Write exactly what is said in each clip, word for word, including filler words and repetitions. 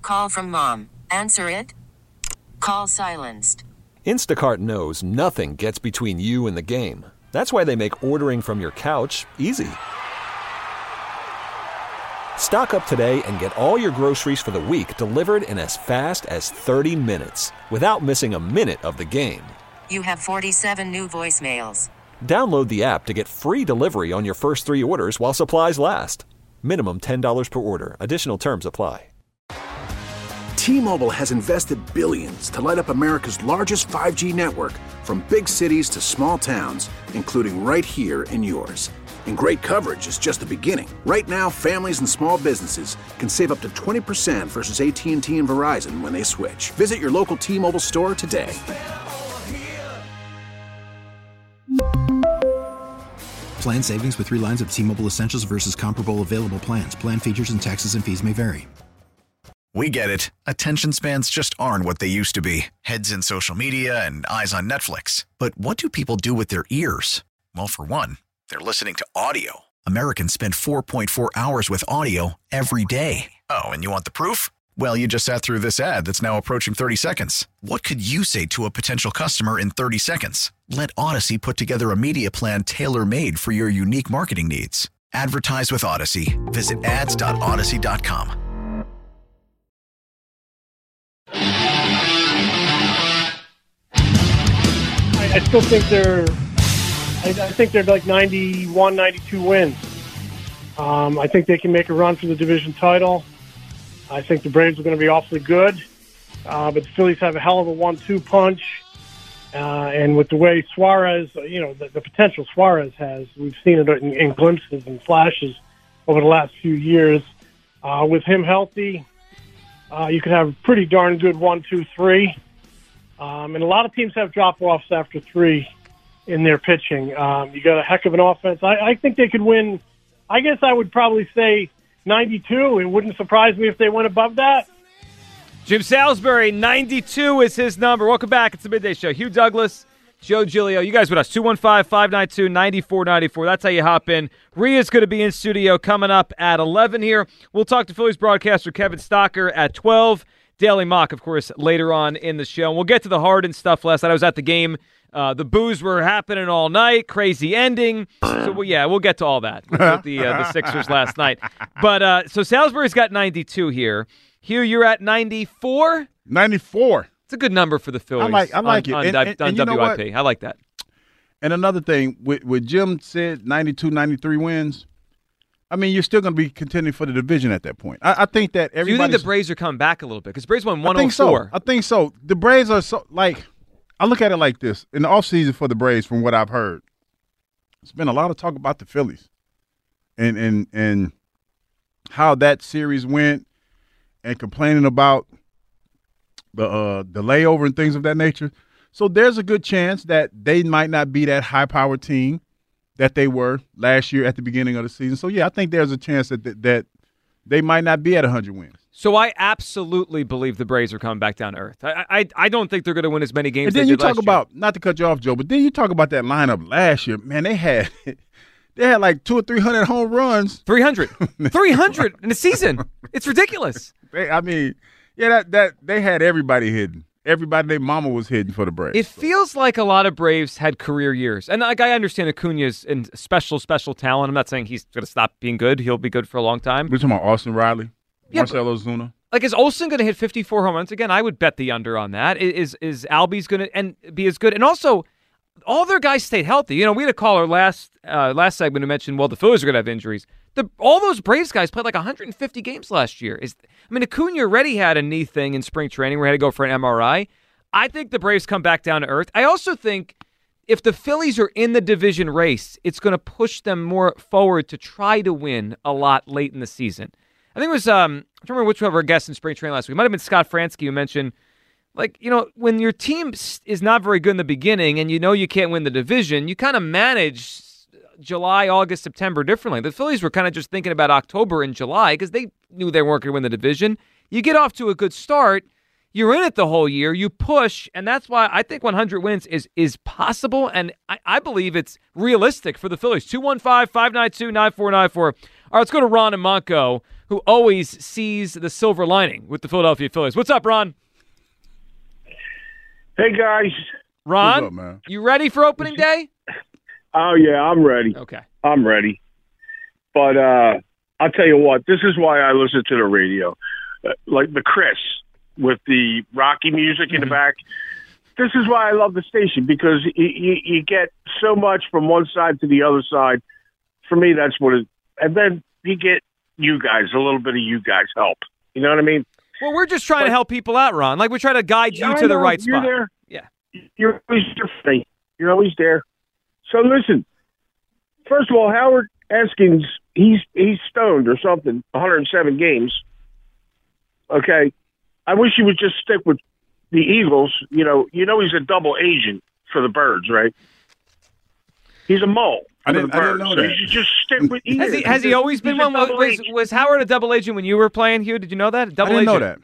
Call from mom. Answer it. Call silenced. Instacart knows nothing gets between you and the game. That's why they make ordering from your couch easy. Stock up today and get all your groceries for the week delivered in as fast as thirty minutes without missing a minute of the game. You have forty-seven new voicemails. Download the app to get free delivery on your first three orders while supplies last. Minimum ten dollars per order. Additional terms apply. T-Mobile has invested billions to light up America's largest five G network, from big cities to small towns, including right here in yours. And great coverage is just the beginning. Right now, families and small businesses can save up to twenty percent versus A T and T and Verizon when they switch. Visit your local T-Mobile store today. Plan savings with three lines of T-Mobile Essentials versus comparable available plans. Plan features and taxes and fees may vary. We get it. Attention spans just aren't what they used to be. Heads in social media and eyes on Netflix. But what do people do with their ears? Well, for one, they're listening to audio. Americans spend four point four hours with audio every day. Oh, and you want the proof? Well, you just sat through this ad that's now approaching thirty seconds. What could you say to a potential customer in thirty seconds? Let Odyssey put together a media plan tailor-made for your unique marketing needs. Advertise with Odyssey. Visit ads dot odyssey dot com. I, I still think they're I, I think they're like ninety-one, ninety-two wins. Um, I think they can make a run for the division title. I think the Braves are going to be awfully good. Uh, but the Phillies have a hell of a one two punch. Uh, and with the way Suarez, you know, the, the potential Suarez has, we've seen it in, in glimpses and flashes over the last few years. Uh, with him healthy, uh, you could have a pretty darn good one, two, three. Um, and a lot of teams have drop-offs after three in their pitching. Um, you got a heck of an offense. I, I think they could win. I guess I would probably say ninety-two. It wouldn't surprise me if they went above that. Jim Salisbury, ninety-two is his number. Welcome back. It's the Midday Show. Hugh Douglas, Joe Giglio. You guys with us. two one five, five nine two, nine four nine four. That's how you hop in. Rhea's going to be in studio coming up at eleven here. We'll talk to Phillies broadcaster Kevin Stocker at twelve. Daily Mock, of course, later on in the show. And we'll get to the Harden stuff last night. I was at the game. Uh, the boos were happening all night. Crazy ending. So, well, yeah, we'll get to all that with the uh, the Sixers last night. But uh, so Salisbury's got ninety-two here. Hugh, you're at ninety-four? ninety-four. It's a good number for the Phillies. I like, I like on, it. On, and, on and W I P. I like that. And another thing, with, with Jim said ninety-two, ninety-three wins, I mean, you're still going to be contending for the division at that point. I, I think that everybody. Do you think the Braves are coming back a little bit? Because Braves won one oh four. I think so. I think so. The Braves are so, like, I look at it like this. In the offseason for the Braves, from what I've heard, there's been a lot of talk about the Phillies and and and how that series went and complaining about the uh, the layover and things of that nature. So there's a good chance that they might not be that high-powered team that they were last year at the beginning of the season. So, yeah, I think there's a chance that that, that they might not be at one hundred wins. So I absolutely believe the Braves are coming back down to earth. I I, I don't think they're going to win as many games as they did. And then you talk talk about, not to cut you off, Joe, but then you talk about that lineup last year. Man, they had they had like two or three hundred home runs. three hundred. three hundred in a season. It's ridiculous. They, I mean, yeah, that that they had everybody hidden. Everybody, their mama was hidden for the Braves. It so. feels like a lot of Braves had career years. And like I understand Acuna's in special, special talent. I'm not saying he's going to stop being good. He'll be good for a long time. We're talking about Austin Riley, yeah, Marcell Ozuna. Like, is Olsen going to hit fifty-four home runs again? I would bet the under on that. Is is Albies going to and be as good? And also, all their guys stayed healthy. You know, we had a caller last uh, last segment who mentioned, well, the Phillies are going to have injuries. The, all those Braves guys played like one hundred fifty games last year. Is I mean, Acuna already had a knee thing in spring training where he had to go for an M R I. I think the Braves come back down to earth. I also think if the Phillies are in the division race, it's going to push them more forward to try to win a lot late in the season. I think it was, um, I don't remember which one of our guests in spring training last week. It might have been Scott Fransky who mentioned, like, you know, when your team is not very good in the beginning and you know you can't win the division, you kind of manage July, August, September differently. The Phillies were kind of just thinking about October and July because they knew they weren't going to win the division. You get off to a good start. You're in it the whole year. You push, and that's why I think one hundred wins is is possible, and I, I believe it's realistic for the Phillies. two one five, five nine two, nine four nine four. All right, let's go to Ron and Monco, who always sees the silver lining with the Philadelphia Phillies. What's up, Ron? Hey, guys. Ron, What's up, man? you ready for opening day? Oh, yeah, I'm ready. Okay. I'm ready. But uh, I'll tell you what, this is why I listen to the radio. Uh, like the Chris with the Rocky music mm-hmm. in the back. This is why I love the station, because you, you, you get so much from one side to the other side. For me, that's what it – and then you get you guys, a little bit of you guys help. You know what I mean? Well, we're just trying but, to help people out, Ron. Like, we're trying to guide you I to the know, right you're spot. There. Yeah. You're always there. You're always there. So, listen, first of all, Howard Eskins, he's, he's stoned or something, one hundred seven games. Okay? I wish he would just stick with the Eagles. You know, you know he's a double agent for the Birds, right? He's a mole. I didn't, I didn't know so that. You should just stick with Eagles. Has he, has he always been one? Was, was, was Howard a double agent when you were playing, Hugh? Did you know that? Double I didn't agent? know that.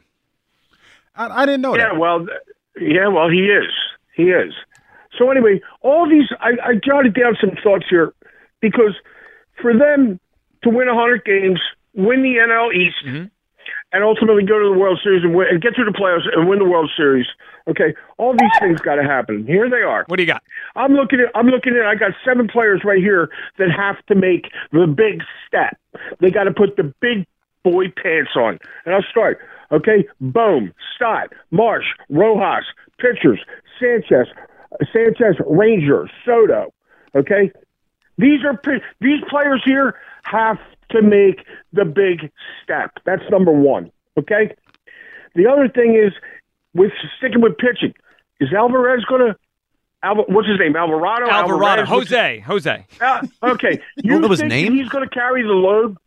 I, I didn't know yeah, that. Well, yeah, well, he is. He is. So anyway, all these, I, I jotted down some thoughts here, because for them to win one hundred games, win the N L East, mm-hmm. and ultimately go to the World Series and, win, and get through the playoffs and win the World Series, okay, all these things got to happen. Here they are. What do you got? I'm looking at, I'm looking at, I got seven players right here that have to make the big step. They got to put the big boy pants on. And I'll start. Okay, Bohm, Stott, Marsh, Rojas, pitchers, Sanchez, Sanchez, Ranger, Soto. Okay, these are these players here have to make the big step. That's number one. Okay, the other thing is with sticking with pitching. Is Alvarez going to? Alva, what's his name? Alvarado. Alvarado. Alvarez, Jose. Jose. Uh, okay, you you know his think name? He's going to carry the load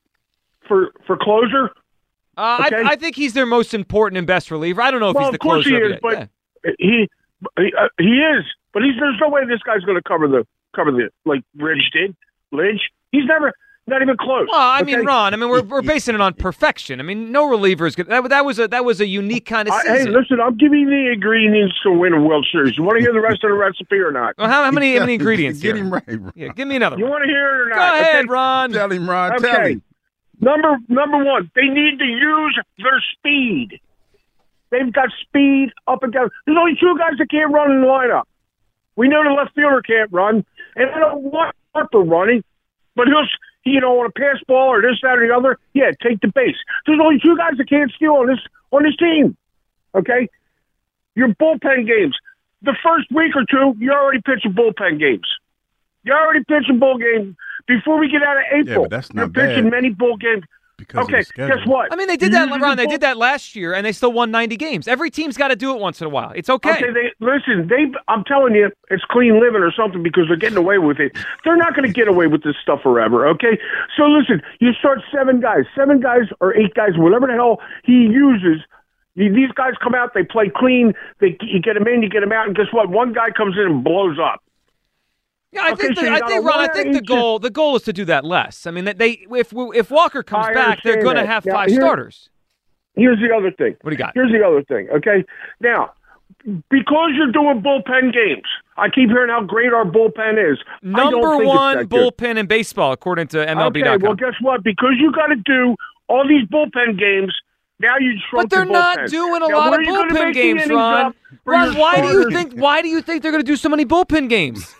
for for closer? Uh, okay? I, I think he's their most important and best reliever. I don't know if well, he's the of course closer. he is, but yeah. he he, uh, he is. But he's there's no way this guy's going to cover the cover the like Ridge did. Lynch. He's never not even close. Well, I okay? mean, Ron. I mean, we're we're basing it on perfection. I mean, no reliever is good. That, that was a that was a unique kind of season. I, hey, listen, I'm giving you the ingredients to win a World Series. You want to hear the rest of the recipe or not? Well, how, how many how many ingredients? Get here? him right, Ron. Yeah, give me another. You one. want to hear it or not? Go ahead, okay? Ron. Tell him, Ron. Okay. Tell him. Number number one, they need to use their speed. They've got speed up and down. There's only two guys that can't run in the lineup. We know the left fielder can't run, and I don't want Harper running, but he'll, you know, on a pass ball or this, that, or the other, yeah, take the base. There's only two guys that can't steal on this on this team. Okay, your bullpen games. The first week or two, you're already pitching bullpen games. You're already pitching bull games. Before we get out of April, yeah, but that's not you're pitching bad. many bull games. Because okay, guess what? I mean, they did that, Ron. They did that last year, and they still won ninety games. Every team's got to do it once in a while. It's okay. Okay, they, listen, they. I'm telling you, it's clean living or something because they're getting away with it. They're not going to get away with this stuff forever, okay? So listen, you start seven guys, seven guys or eight guys, whatever the hell he uses. These guys come out, they play clean. They you get them in, you get them out, and guess what? One guy comes in and blows up. Yeah, I okay, think, so the, I think Ron. I think the goal the goal is to do that less. I mean, they if if Walker comes I back, they're going to that. have now, five here, starters. Here's the other thing. What do you got? Here's the other thing. Okay, now because you're doing bullpen games, I keep hearing how great our bullpen is. Number one bullpen in baseball, according to M L B dot com. Okay, well, guess what? Because you got to do all these bullpen games. Now you shrunk But they're the not bullpen. doing a now, lot of are you gonna bullpen make the games, innings Ron. up for Ron, your why do you starters? think why do you think they're going to do so many bullpen games?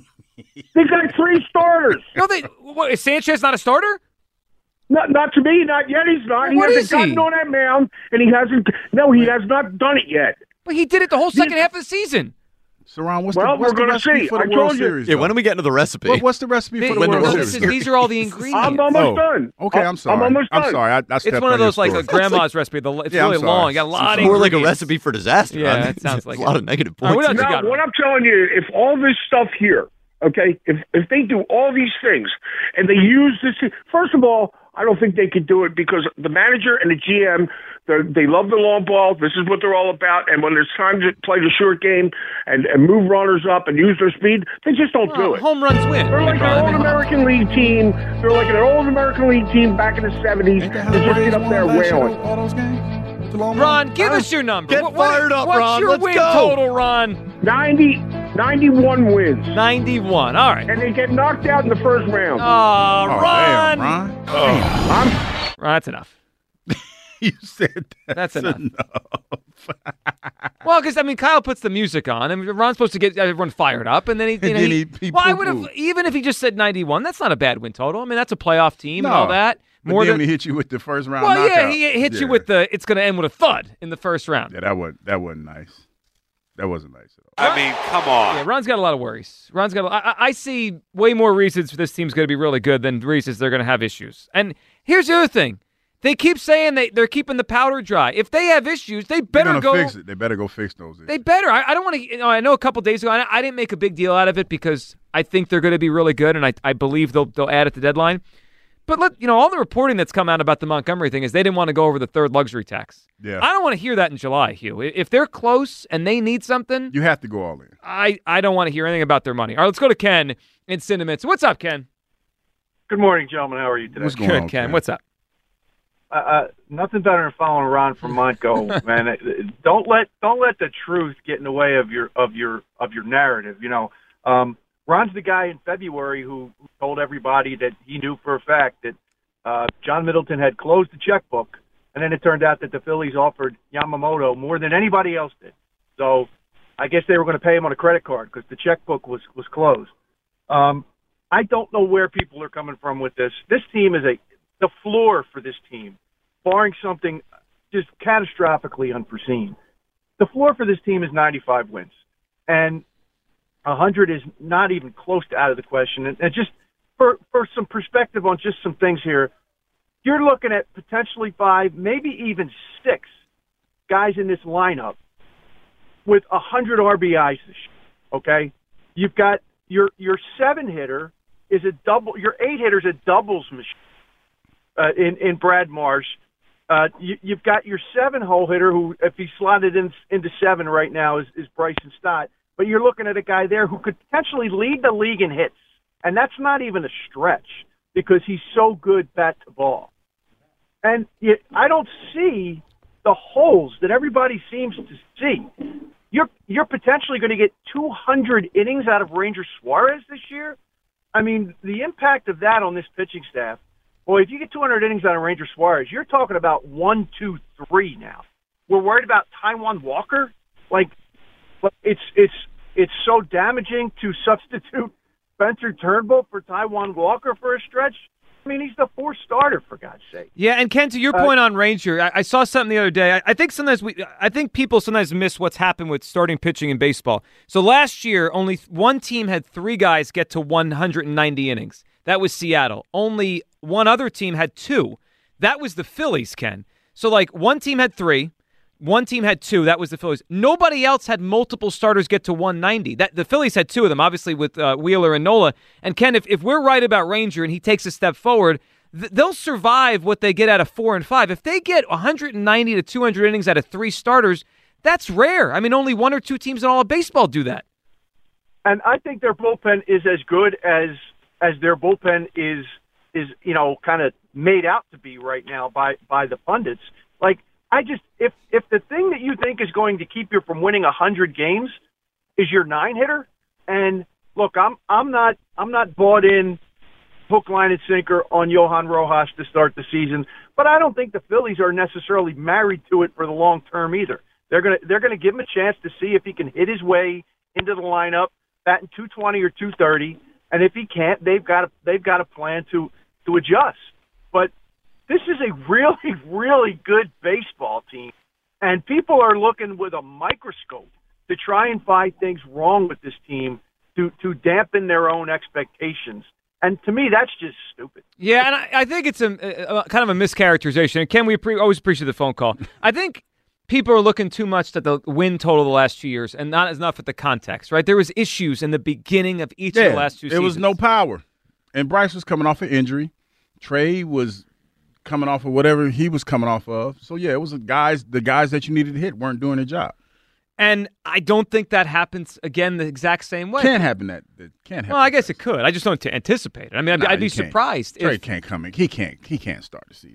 They got three starters. No, they. What, is Sanchez not a starter? Not, not to me, not yet. He's not. He What hasn't is he? gotten on that mound, and he hasn't. No, he has not done it yet. But he did it the whole second half of the season. So, Ron, what's Well, the, what's we're the gonna recipe see. for the I World told you. Series? Yeah, though? when do we get into the recipe? What, what's the recipe They- for the When the World World this Series? is- these are all the ingredients. I'm almost Oh, done. okay, I'm sorry. I'm almost done. I'm sorry. I, I It's stepped one of on those your like a story. grandma's recipe. The, it's Yeah, I'm really sorry. long. You got a lot of More like a ingredients. recipe for disaster. Yeah, Ron. it sounds like a lot it. of negative All right, points. what else you Now, got, what Ron? I'm telling you, if all this stuff here, okay, if if they do all these things and they use this, first of all, I don't think they could do it because the manager and the G M, they love the long ball. This is what they're all about. And when there's time to play the short game and, and move runners up and use their speed, they just don't do Oh, it. home runs win. They're like Ron. an old American League team. They're like an old American League team back in the seventies. They Ain't that how just the Braves get up there won last year, wailing. all those games? The long Ron, run? give Huh? us your number. Get What- what- fired up, what's Ron. your Let's win go. total, Ron? ninety, ninety-one wins. ninety-one. All right. And they get knocked out in the first round. Oh, Oh, Ron. damn, Ron. I'm Well, that's enough. You said that's, that's enough. enough. Well, because I mean, Kyle puts the music on, and Ron's supposed to get everyone fired up, and then he. You know, then he, he- he well, I would poo-pooed. have even if he just said ninety-one. That's not a bad win total. I mean, that's a playoff team and all No. that. But More then than when he hit you with the first round well, yeah, knockout. he hit you Yeah. with the. It's going to end with a thud in the first round. Yeah, that wasn't that wasn't nice. That wasn't nice at all. I mean, come on. Yeah, Ron's got a lot of worries. Ron's got. A, I, I- I see way more reasons for this team's going to be really good than reasons they're going to have issues. And here's the other thing: they keep saying they they're keeping the powder dry. If they have issues, they They're better gonna go fix it. They better go fix those issues. They better. I, I don't want to. You know, I know a couple days ago, I, I didn't make a big deal out of it because I think they're going to be really good, and I, I believe they'll they'll add at the deadline. But let you know, all the reporting that's come out about the Montgomery thing is they didn't want to go over the third luxury tax. Yeah. I don't want to hear that in July, Hugh. If they're close and they need something, You have to go all in. I, I don't want to hear anything about their money. All right, let's go to Ken in Cinnamon. So what's up, Ken? Good morning, gentlemen. How are you today? What's going Good, on, Ken. Ken? What's up? Uh, uh, nothing better than following Ron from Montgo, man. Uh, Don't let don't let the truth get in the way of your of your of your narrative. You know, um, Ron's the guy in February who told everybody that he knew for a fact that uh, John Middleton had closed the checkbook, and then it turned out that the Phillies offered Yamamoto more than anybody else did. So I guess they were going to pay him on a credit card because the checkbook was was closed. Um, I don't know where people are coming from with this. This team is a the floor for this team, barring something just catastrophically unforeseen. The floor for this team is ninety-five wins, and one hundred is not even close to out of the question. And, and just for for some perspective on just some things here, you're looking at potentially five, maybe even six guys in this lineup with one hundred R B Is this year, okay? You've got your your seven hitter is a double, your eight hitter is a doubles machine uh, in in Brad Marsh. Uh, you, you've got your seven hole hitter who, if he slotted in into seven right now, is, is Bryson Stott. But you're looking at a guy there who could potentially lead the league in hits, and that's not even a stretch because he's so good bat to ball. And you, I don't see the holes that everybody seems to see. You're you're potentially going to get two hundred innings out of Ranger Suarez this year. I mean, the impact of that on this pitching staff. Boy, if you get two hundred innings out of Ranger Suarez, you're talking about one, two, three now. We're worried about Taijuan Walker. Like, it's it's it's so damaging to substitute Spencer Turnbull for Taijuan Walker for a stretch. I mean, he's the fourth starter, for God's sake. Yeah, and Ken, to your Uh, point on Ranger, I, I saw something the other day. I, I think sometimes we, I think people sometimes miss what's happened with starting pitching in baseball. So last year, only one team had three guys get to one hundred ninety innings. That was Seattle. Only one other team had two. That was the Phillies, Ken. So like one team had three. One team had two. That was the Phillies. Nobody else had multiple starters get to one ninety. That the Phillies had two of them, obviously with uh, Wheeler and Nola. And Ken, if, if we're right about Ranger and he takes a step forward, th- they'll survive what they get out of four and five. If they get one hundred ninety to two hundred innings out of three starters, that's rare. I mean, only one or two teams in all of baseball do that. And I think their bullpen is as good as as their bullpen is is you know kind of made out to be right now by by the pundits. Like. I just if if the thing that you think is going to keep you from winning a hundred games is your nine hitter, and look, I'm I'm not I'm not bought in hook, line, and sinker on Johan Rojas to start the season, but I don't think the Phillies are necessarily married to it for the long term either. They're gonna they're gonna give him a chance to see if he can hit his way into the lineup, batting two twenty or two thirty, and if he can't, they've got a, they've got a plan to to adjust, but. This is a really, really good baseball team, and people are looking with a microscope to try and find things wrong with this team to, to dampen their own expectations. And to me, that's just stupid. Yeah, and I, I think it's a, a, a kind of a mischaracterization. And Ken, we pre- always appreciate the phone call. I think people are looking too much at the win total the last two years and not enough at the context, right? There was issues in the beginning of each yeah, of the last two there seasons. was no power. And Bryce was coming off an injury. Trey was coming off of whatever he was coming off of. So, yeah, it was the guys, the guys that you needed to hit weren't doing their job. And I don't think that happens again the exact same way. Can't happen that. that can't happen. Well, I guess it could. I just don't t- anticipate it. I mean, I'd, Nah, I'd be you can't. surprised Trey if can't come in. He can't. He can't start the season.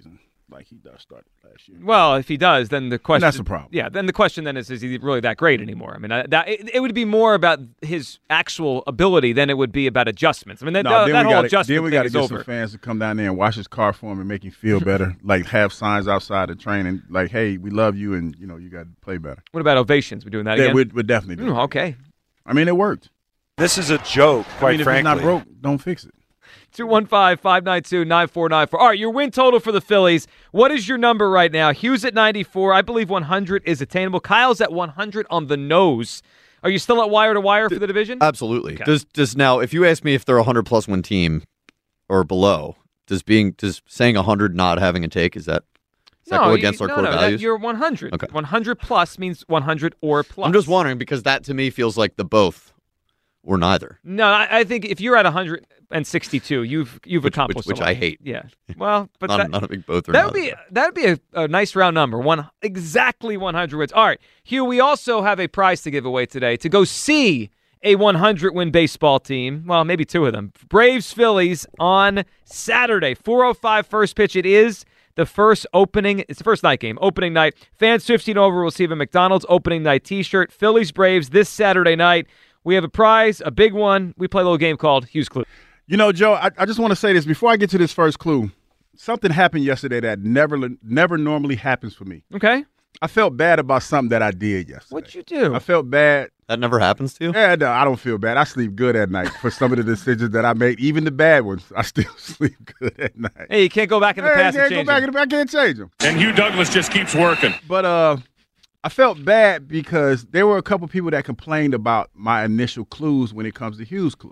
like he does start last year. Well, if he does, then the question And that's the problem. Yeah, then the question then is: is he really that great anymore? I mean, I, that it, it would be more about his actual ability than it would be about adjustments. I mean, that, No, that, then that we whole gotta, adjustment then we thing got to is get over. some fans to come down there and wash his car for him and make him feel better. Like have signs outside the training, like, "Hey, we love you, and you know you got to play better." What about ovations? We doing that Yeah, again? we're, we're definitely doing Mm, that. okay. I mean, it worked. This is a joke, quite I mean, if frankly. it's not broke, don't fix it. two one five, five nine two, nine four nine four. All right, your win total for the Phillies. What is your number right now? Hughes at ninety-four. I believe one hundred is attainable. Kyle's at one hundred on the nose. Are you still at wire to wire for the division? Absolutely. Okay. Does does now, if you ask me if they're a hundred plus win team or below, does being does saying a hundred not having a take, is that does that no, go against you, our no, core no, that- values? You're one hundred. Okay. one hundred plus means one hundred or plus. I'm just wondering because that to me feels like the both or neither. No, I, I think if you're at one hundred sixty-two, you've you've Which- accomplished which- which a lot. I hate. Yeah. Well, but Not, that, not a big both or that would neither. be that would be a, a nice round number. One exactly one hundred wins. All right, Hugh. We also have a prize to give away today to go see a one hundred win baseball team. Well, maybe two of them. Braves Phillies on Saturday, four oh five first pitch. It is the first opening. It's the first night game. Opening night. Fans fifteen over will receive a McDonald's opening night T-shirt. Phillies Braves this Saturday night. We have a prize, a big one. We play a little game called Hughes Clue. You know, Joe, I, I just want to say this before I get to this first clue. Something happened yesterday that never never normally happens for me. Okay. I felt bad about something that I did yesterday. What'd you do? I felt bad. That never happens to you? Yeah, no, I don't feel bad. I sleep good at night for some of the decisions that I made, even the bad ones. I still sleep good at night. Hey, you can't go back in the Hey, past I and can't go change back it. in the, I can't change them. And Hugh Douglas just keeps working. But uh, I felt bad because there were a couple people that complained about my initial clues when it comes to Hughes clues.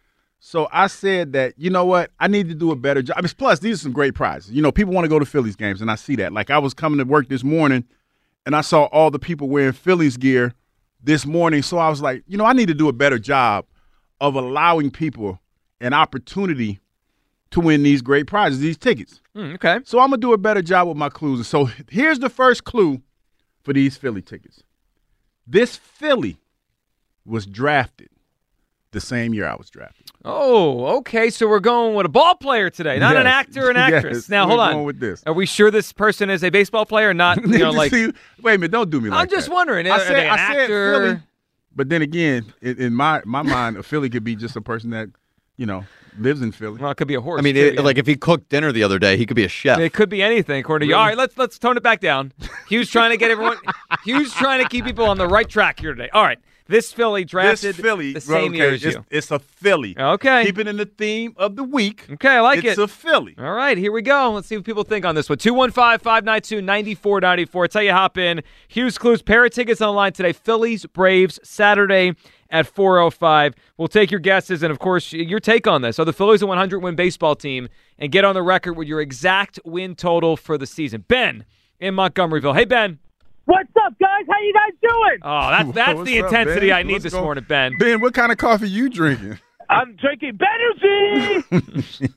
So I said that, you know what, I need to do a better job. I mean, plus, these are some great prizes. You know, people want to go to Phillies games, and I see that. Like, I was coming to work this morning, and I saw all the people wearing Phillies gear this morning. So I was like, you know, I need to do a better job of allowing people an opportunity to win these great prizes, these tickets. Mm, okay. So I'm going to do a better job with my clues. And so here's the first clue for these Philly tickets. This Philly was drafted the same year I was drafted. Oh, okay. So we're going with a ball player today, not an Yes. actor or an actress. Yes, now, we're hold on. going with this. Are we sure this person is a baseball player, not you know like? See, wait a minute, don't do me like I'm just that. wondering. Are I said, they an I said actor? Philly, but then again, in, in my my mind, a Philly could be just a person that, you know, lives in Philly. Well, it could be a horse. I mean, too, it, yeah. like if he cooked dinner the other day, he could be a chef. It could be anything, according to you. All right, let's let's tone it back down. Hugh's trying to get everyone. Hugh's trying to keep people on the right track here today. All right, this Philly drafted This Philly, the same okay, year as it's, you. it's a Philly. Okay. Keeping in the theme of the week. Okay, I like it's it. It's a Philly. All right, here we go. Let's see what people think on this one. two one five, five nine two, nine four nine four. Tell you hop in. Hughes Clues, pair of tickets on the line today. Phillies, Braves, Saturday at four oh five. We'll take your guesses and, of course, your take on this. Are the Phillies a one hundred win baseball team? And get on the record with your exact win total for the season. Ben in Montgomeryville. Hey, Ben. What's up, guys? How you guys doing? Oh, that's that's What's the up, intensity Ben? I need What's this going- morning, Ben. Ben, what kind of coffee you drinking? I'm drinking Benergy.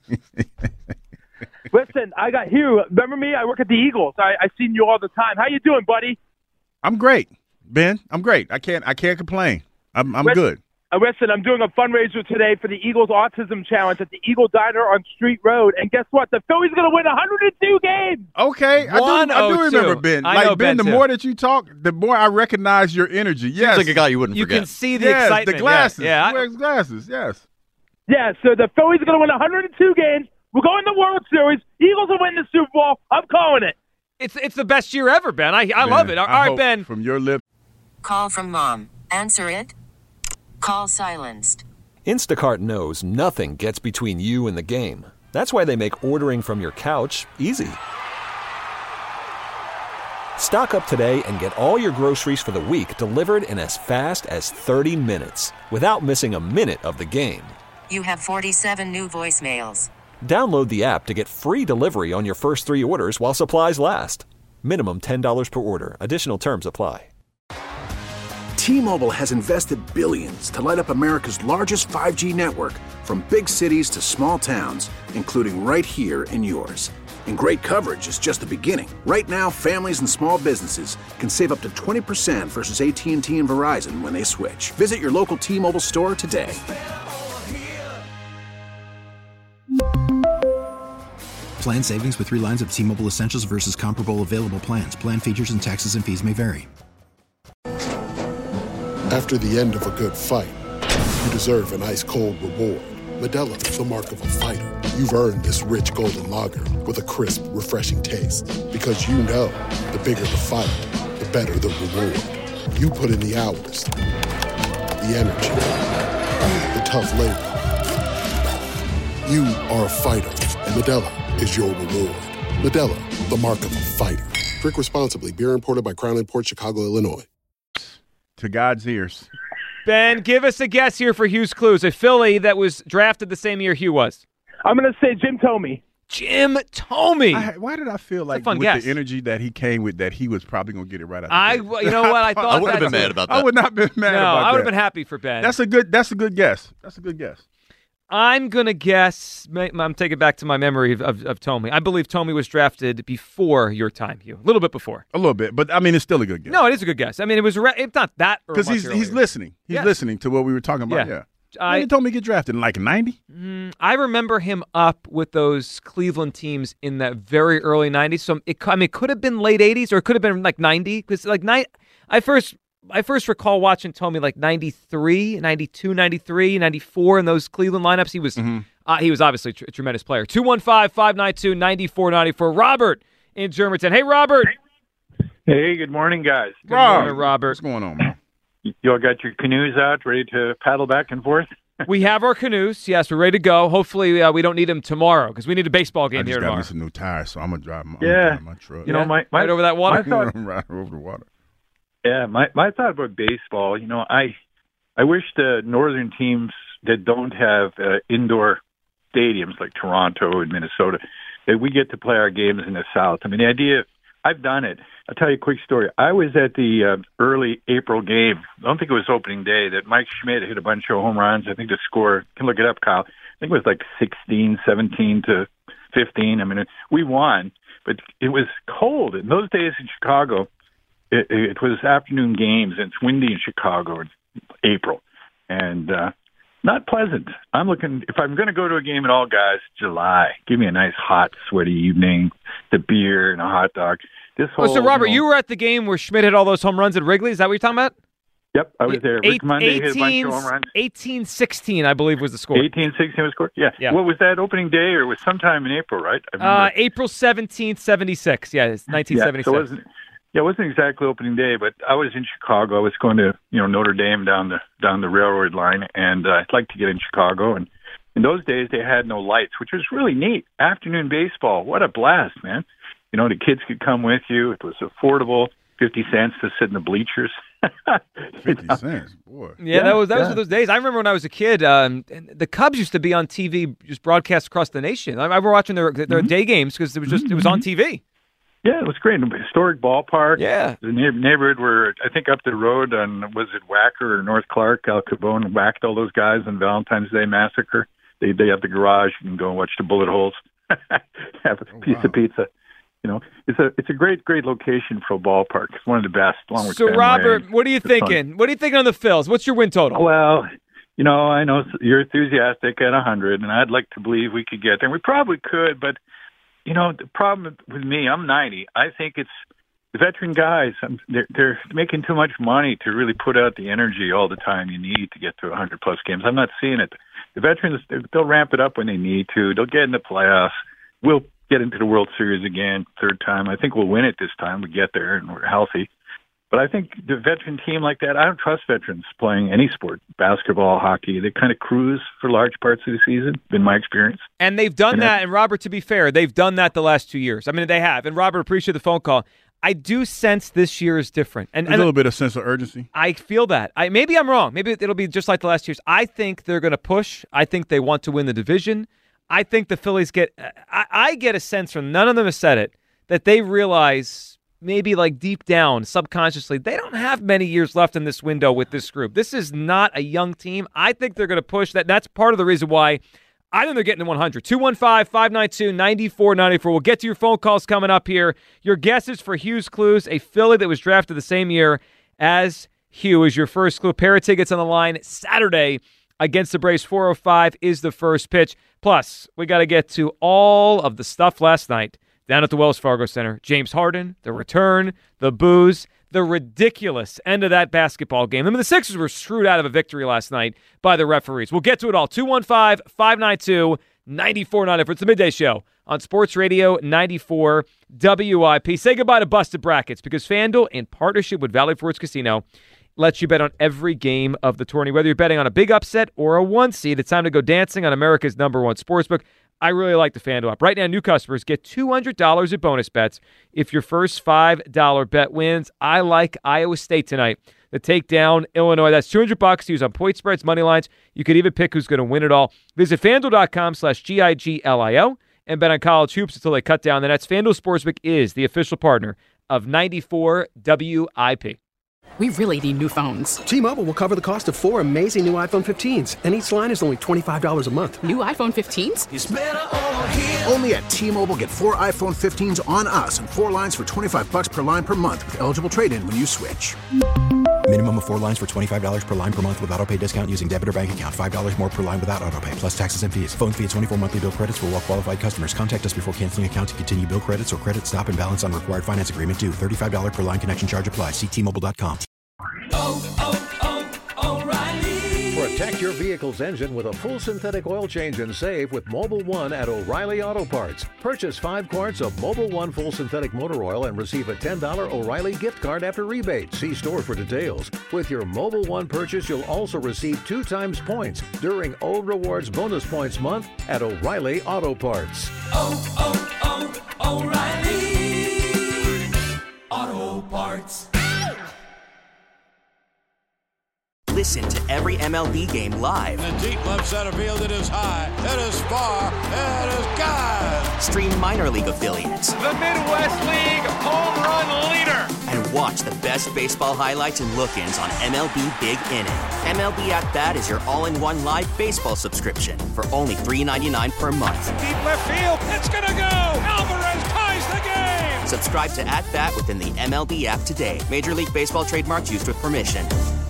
Listen, I got Hugh. Remember me? I work at the Eagles. I I seen you all the time. How you doing, buddy? I'm great, Ben. I'm great. I can't. I can't complain. I'm. I'm Listen, good. Uh, listen, I'm doing a fundraiser today for the Eagles Autism Challenge at the Eagle Diner on Street Road. And guess what? The Phillies going to win one hundred two games. Okay, I do. I do one oh two. remember Ben. I like know Ben, the too. more that you talk, the more I recognize your energy. Yes, Seems like a guy you wouldn't You forget. can see the yes, excitement. the glasses. Yeah, He yeah. wears glasses. Yes. Yeah, so the Phillies are going to win one hundred two games. We're going to the World Series. Eagles will win the Super Bowl. I'm calling it. It's it's the best year ever, Ben. I I love Ben, it. All I right, hope Ben. From your lips. Call from mom. Answer it. Call silenced. Instacart knows nothing gets between you and the game. That's why they make ordering from your couch easy. Stock up today and get all your groceries for the week delivered in as fast as thirty minutes without missing a minute of the game. You have forty-seven new voicemails. Download the app to get free delivery on your first three orders while supplies last. Minimum ten dollars per order. Additional terms apply. T-Mobile has invested billions to light up America's largest five G network, from big cities to small towns, including right here in yours. And great coverage is just the beginning. Right now, families and small businesses can save up to twenty percent versus A T and T and Verizon when they switch. Visit your local T-Mobile store today. Plan savings with three lines of T-Mobile Essentials versus comparable available plans. Plan features and taxes and fees may vary. After the end of a good fight, you deserve an ice-cold reward. Modelo is the mark of a fighter. You've earned this rich golden lager with a crisp, refreshing taste. Because you know, the bigger the fight, the better the reward. You put in the hours, the energy, the tough labor. You are a fighter, and Modelo is your reward. Modelo, the mark of a fighter. Drink responsibly. Beer imported by Crown Imports, Chicago, Illinois. To God's ears. Ben, give us a guess here for Hugh's Clues, a Philly that was drafted the same year Hugh was. I'm going to say Jim Thome. Jim Thome. I, why did I feel like fun with guess. the energy that he came with that he was probably going to get it right out? I, the you know what? I thought I would have that been too. mad about that. I would not have been mad no, about that. I would have been happy for Ben. That's a good. That's a good guess. That's a good guess. I'm going to guess, I'm taking it back to my memory of, of, of Thome. I believe Thome was drafted before your time, Hugh. A little bit before. A little bit, but I mean, it's still a good guess. No, it is a good guess. I mean, it was re- it's not that early. Because he's, he's listening. He's yes. listening to what we were talking about, Yeah. yeah. I, When did Thome get drafted? In like ninety? Mm, I remember him up with those Cleveland teams in the very early nineties. So it, I mean, it could have been late eighties or it could have been like ninety. Because like ni- I first I first recall watching Thome like ninety-three, ninety-two, ninety-three, ninety-four in those Cleveland lineups. He was Mm-hmm. uh, he was obviously tr- a tremendous player. two one five, five nine two, nine four nine four. Robert in Germantown. Hey, Robert. Hey, good morning, guys. Good morning, Robert. What's going on, man? You all got your canoes out, ready to paddle back and forth? We have our canoes. Yes, we're ready to go. Hopefully, uh, we don't need them tomorrow because we need a baseball game I just here got tomorrow. me some new tires, so I'm gonna drive my, I'm Yeah. gonna drive my truck. You know, my, my right over that water. my thought, right over the water. yeah, my my thought about baseball. You know, I I wish the northern teams that don't have uh, indoor stadiums like Toronto and Minnesota that we get to play our games in the South. I mean, the idea. I've done it. I'll tell you a quick story. I was at the uh, early April game. I don't think it was opening day that Mike Schmidt hit a bunch of home runs. I think the score, you can look it up, Kyle. I think it was like sixteen, seventeen to fifteen. I mean, it, we won, but it was cold. In those days in Chicago, it, it was afternoon games, and it's windy in Chicago in April. And uh, not pleasant. I'm looking, if I'm going to go to a game at all, guys, July. Give me a nice, hot, sweaty evening, the beer and a hot dog. This whole, Oh, so Robert, you, know, you were at the game where Schmidt hit all those home runs at Wrigley. Is that what you're talking about? Yep, I was there. Rick Eight, Monday hit a bunch eighteen, of home runs. eighteen sixteen, I believe, was the score. eighteen sixteen was scored? Yeah. Yeah. What was that, opening day, or was sometime in April, right? I Uh, remember. April seventeenth, seventy-six. Yeah, it's nineteen seventy-six. Yeah, so it wasn't, yeah, it wasn't exactly opening day, but I was in Chicago. I was going to, you know, Notre Dame down the down the railroad line, and uh, I'd like to get in Chicago. And in those days, they had no lights, which was really neat. Afternoon baseball, what a blast, man! You know, the kids could come with you. It was affordable, fifty cents to sit in the bleachers. Fifty cents, boy. Yeah, Yeah, that was that was yeah. those days. I remember when I was a kid. Um, and the Cubs used to be on T V, just broadcast across the nation. I I remember watching their their Mm-hmm. day games because it was just it was on T V. Yeah, it was great. Historic ballpark. Yeah. The neigh- neighborhood where, I think up the road on, was it Wacker or North Clark? Al Capone whacked all those guys on Valentine's Day Massacre. They they have the garage. You can go and watch the bullet holes. Have a piece wow. of pizza. You know, it's a it's a great, great location for a ballpark. It's one of the best, along with So Fenway. Robert, what are you It's fun. thinking? What are you thinking on the Phils? What's your win total? Well, you know, I know you're enthusiastic at one hundred, and I'd like to believe we could get there. We probably could, but, you know, the problem with me, I'm ninety. I think it's the veteran guys. I'm, they're, they're making too much money to really put out the energy all the time you need to get to one hundred plus games. I'm not seeing it. The veterans, they'll ramp it up when they need to. They'll get in the playoffs. We'll get into the World Series again, third time. I think we'll win it this time. We get there and we're healthy. But I think the veteran team like that, I don't trust veterans playing any sport, basketball, hockey. They kind of cruise for large parts of the season, in my experience. And they've done And that. that- And Robert, to be fair, they've done that the last two years. I mean, they have. And Robert, appreciate the phone call. I do sense this year is different. And, There's and a little bit of sense of urgency. I feel that. I maybe I'm wrong. Maybe it'll be just like the last years. I think they're going to push. I think they want to win the division. I think the Phillies get. I, I get a sense from none of them have said it that they realize maybe like deep down subconsciously they don't have many years left in this window with this group. This is not a young team. I think they're going to push that. That's part of the reason why I think they're getting to one hundred. two one five, five nine two, nine four nine four. We'll get to your phone calls coming up here. Your guesses for Hugh's Clues, a Philly that was drafted the same year as Hugh is your first clue. Pair of tickets on the line Saturday against the Braves. four oh five is the first pitch. Plus, we got to get to all of the stuff last night down at the Wells Fargo Center. James Harden, the return, the booze, the ridiculous end of that basketball game. I mean, the Sixers were screwed out of a victory last night by the referees. We'll get to it all. two one five, five nine two, nine four nine zero. It's the Midday Show on Sports Radio ninety-four W I P. Say goodbye to busted brackets because FanDuel, in partnership with Valley Forge Casino, lets you bet on every game of the tourney. Whether you're betting on a big upset or a one seed, it's time to go dancing on America's number one sportsbook. I really like the FanDuel app. Right now, new customers get two hundred dollars in bonus bets if your first five dollar bet wins. I like Iowa State tonight to take down Illinois. That's two hundred bucks to use on point spreads, money lines. You could even pick who's going to win it all. Visit FanDuel.com slash G I G L I O and bet on college hoops until they cut down the nets. FanDuel Sportsbook is the official partner of ninety-four W I P. We really need new phones. T-Mobile will cover the cost of four amazing new iPhone fifteens, and each line is only twenty-five dollars a month. New iPhone fifteens? It's better over here. Only at T-Mobile, get four iPhone fifteens on us and four lines for twenty-five bucks per line per month with eligible trade-in when you switch. Minimum of four lines for twenty-five dollars per line per month with autopay discount using debit or bank account. five dollars more per line without autopay, plus taxes and fees. Phone fee at twenty-four monthly bill credits for well-qualified customers. Contact us before canceling account to continue bill credits or credit stop and balance on required finance agreement due. thirty-five dollars per line connection charge applies. See T Mobile dot com. Oh, oh, oh, O'Reilly. Protect your vehicle's engine with a full synthetic oil change and save with Mobil one at O'Reilly Auto Parts. Purchase five quarts of Mobil one full synthetic motor oil and receive a ten dollars O'Reilly gift card after rebate. See store for details. With your Mobil one purchase, you'll also receive two times points during O Rewards Bonus Points Month at O'Reilly Auto Parts. Oh, oh, oh, O'Reilly Auto Parts. Listen to every M L B game live. In the deep left center field, it is high, it is far, it is gone. Stream minor league affiliates. The Midwest League home run leader. And watch the best baseball highlights and look-ins on M L B Big Inning. M L B At Bat is your all-in-one live baseball subscription for only three ninety-nine per month. Deep left field, it's gonna go. Alvarez ties the game. Subscribe to At Bat within the M L B app today. Major League Baseball trademarks used with permission.